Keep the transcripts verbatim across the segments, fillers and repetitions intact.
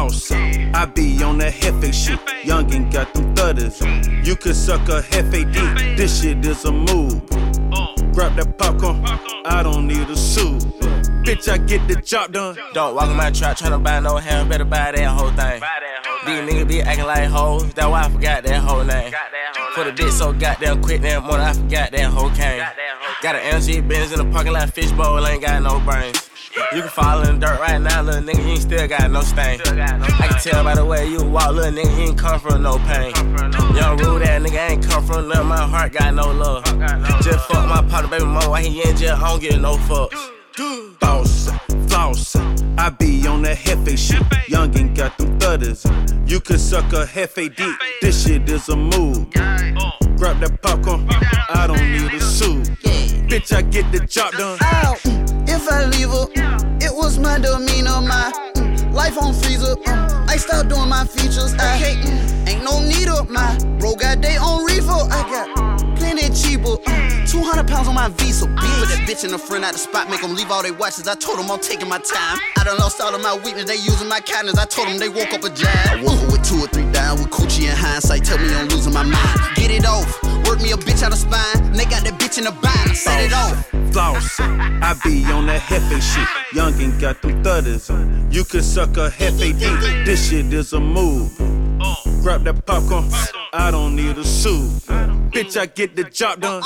Floss, I be on that Hefe shit. Youngin' got them thudders. You could suck a Hefe dick. This shit is a move. Grab that popcorn, I don't need a suit. Bitch, I get the job done. Don't walk in my trap tryna buy no hair, better buy that whole thing. These niggas be acting like hoes, that's why I forgot that whole name. For the dick so goddamn quick, that morning I forgot that whole cane. Got an M G Benz in the parking lot, fishbowl, ain't got no brains. You can fall in the dirt right now, little nigga, you ain't still got no stain. I can tell by the way you walk, little nigga, you ain't come from no pain. Young rude ass nigga ain't come from nothing, my heart got no love. Just fuck my partner, baby mama, why he in jail, I don't give no fucks. Floss, floss, I be on that Hefe shit. Youngin' got them thudders. You could suck a Hefe dick. This shit is a move. Grab that popcorn, I don't need a suit. Bitch, I get the job done. Ow, if I leave her, it was my demeanor, my mm, life on freezer. Mm, I start doing my features. I hate, mm, ain't no need of my bro got they on reefer. I got plenty cheaper. Mm, two hundred pounds on my Visa. Be with that bitch in the front out the spot, make them leave all their watches. I told them I'm taking my time. I done lost all of my weakness, they using my kindness. I told them they woke up a jive. I woke up with two or three down with coochie in hindsight. Tell me I'm losing my mind. Get it off, work me a bitch out of spine. They got that bitch in the bind. I set it off. Floss, I be on that Hefe shit. Youngin' got them thudders. You could suck a Hefe dick. This shit is a move. Grab that popcorn, I don't need a suit. Bitch, I get the job done.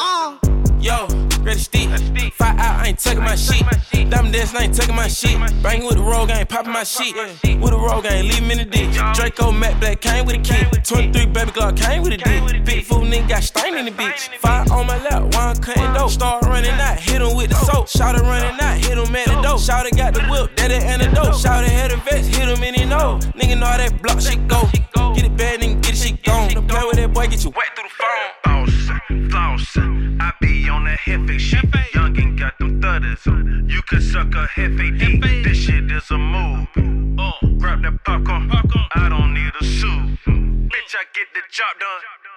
Yo, ready stick. Fight out, I ain't taking my shit. Diamond dance, I ain't taking my shit. Bang with the rogue, I ain't popping my shit. With the rogue, I ain't leave him in the ditch. Draco Matt Black came with a kid. twenty-three baby Glock came with a dick. Big fool nigga got stain in the bitch. Fire on my lap, one cutting dope. Start running out, hit him with the soap. Shouter running out, hit him at the dope. Shouter got the whip, that the antidote. Shouter had a vest, hit him in his nose. Nigga know how that block shit go. Get it bad, nigga, get it shit gone. Don't play with that boy, get you wet through the phone. Floss, floss, I be on that Hefe shit. Youngin' got them thudders. You could suck a Hefe dick. This shit is a move. Grab that popcorn, I don't need a suit. Bitch, I get the job done.